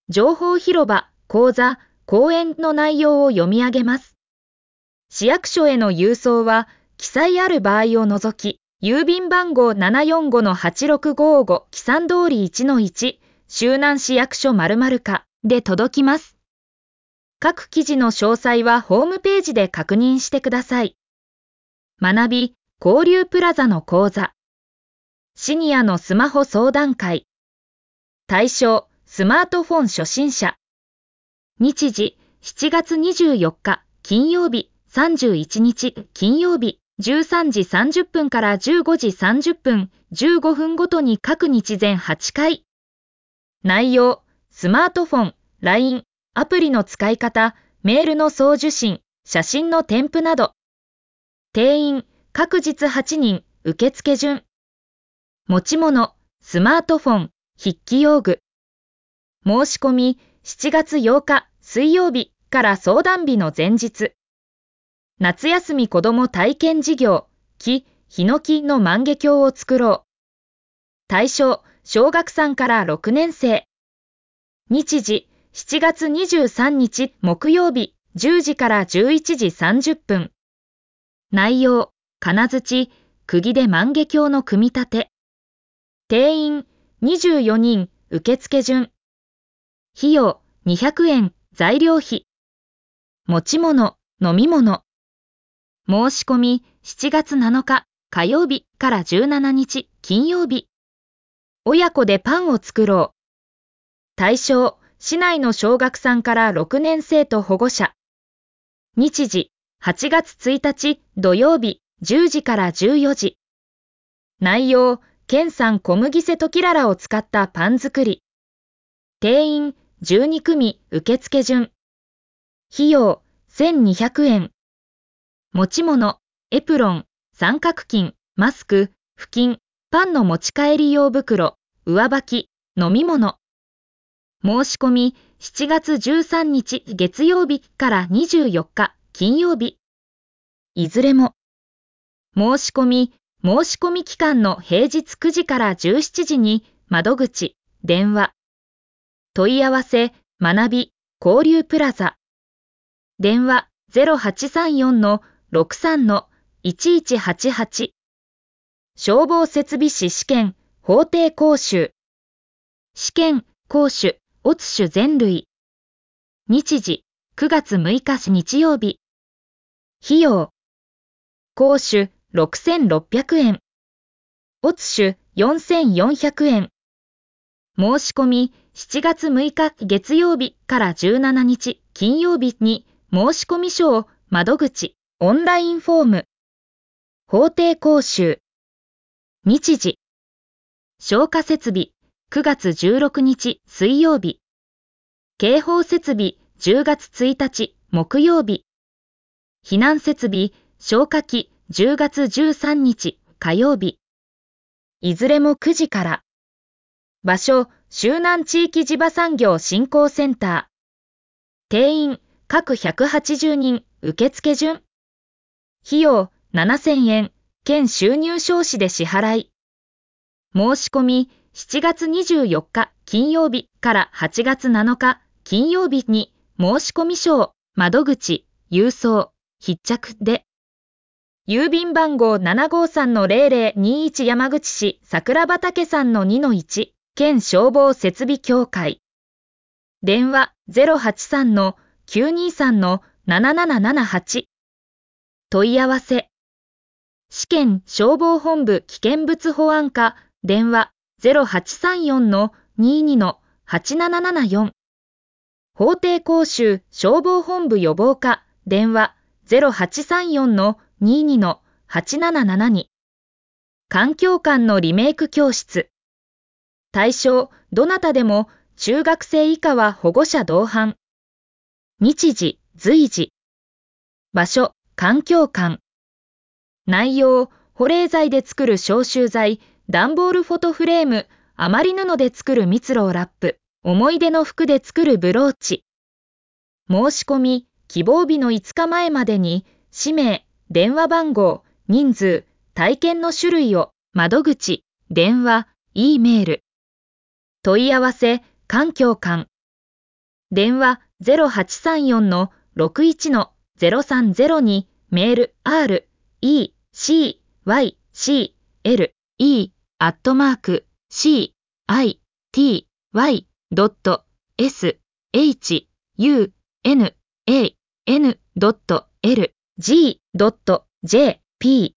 情報広場、講座、講演の内容を読み上げます。市役所への郵送は、記載ある場合を除き、郵便番号 745-8655 記算通り 1-1、周南市役所〇〇課で届きます。各記事の詳細はホームページで確認してください。学び、交流プラザの講座。シニアのスマホ相談会。対象、スマートフォン初心者。日時、7月24日、金曜日、31日、金曜日、13時30分から15時30分、15分ごとに各日全8回。内容、スマートフォン、LINE、アプリの使い方、メールの送受信、写真の添付など。定員、各日8人、受付順。持ち物、スマートフォン、筆記用具。申し込み、7月8日、水曜日から相談日の前日。夏休み子ども体験事業、木、ヒノキの万華鏡を作ろう。対象、小学3から6年生。日時、7月23日木曜日、10時から11時30分。内容、金槌、釘で万華鏡の組み立て。定員、24人、受付順。費用、200円、材料費。持ち物、飲み物。申し込み、7月7日、火曜日から17日、金曜日。親子でパンを作ろう。対象、市内の小学3から6年生と保護者。日時、8月1日土曜日、10時から14時。内容、県産小麦瀬ときららを使ったパン作り。定員、12組、受付順。費用、1200円。持ち物、エプロン、三角巾、マスク、布巾、パンの持ち帰り用袋、上履き、飲み物。申し込み、7月13日月曜日から24日金曜日。いずれも。申し込み期間の平日9時から17時に窓口、電話。問い合わせ、学び、交流プラザ。電話0834-63-1188。消防設備士試験、法定講習。試験、講習、オツ種全類。日時、9月6日日曜日。費用。講習、6600円。オツ種、4400円。申し込み、7月6日月曜日から17日金曜日に申込書を窓口、オンラインフォーム。法定講習。日時。消火設備、9月16日水曜日。警報設備、10月1日木曜日。避難設備、消火器、10月13日火曜日。いずれも9時から。場所、周南地域地場産業振興センター。定員、各180人、受付順。費用、7000円、県収入証紙で支払い。申し込み、7月24日金曜日から8月7日金曜日に申込書を窓口、郵送、必着で。郵便番号 753-0021 山口市桜畑さんの 2-1 県消防設備協会。電話 083-923-7778。問い合わせ。試験消防本部危険物保安課電話 0834-22-8774。法定講習消防本部予防課電話 0834-22-8772。環境館のリメイク教室。対象、どなたでも、中学生以下は保護者同伴。日時、随時。場所、環境館。内容、保冷剤で作る消臭剤、段ボールフォトフレーム、余り布で作る蜜蝋ラップ、思い出の服で作るブローチ。申し込み、希望日の5日前までに、氏名、電話番号、人数、体験の種類を、窓口、電話、Eメール。問い合わせ、環境館。 電話0834-61-0302メール RECYCLE@city.shun.an.l g.jp